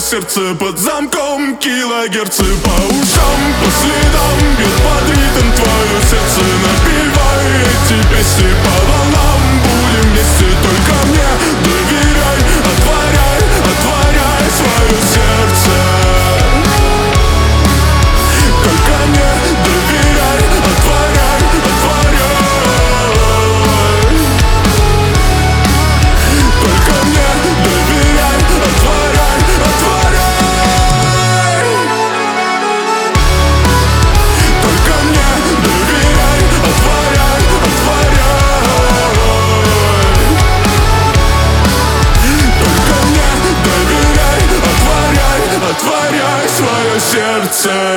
сердце под замком. Килогерцы по ушам, по следам бьет под ритм твое сердце. Напевай эти песни по волнам. Будем вместе, только мне доверяй. Отворяй, отворяй свое сердце. Только мне доверяй. Отворяй, отворяй. Только мне доверяй. Отворяй, отворяй. Только мне доверяй. Отворяй, отворяй. Только мне доверяй. Отворяй, отворяй свое сердце.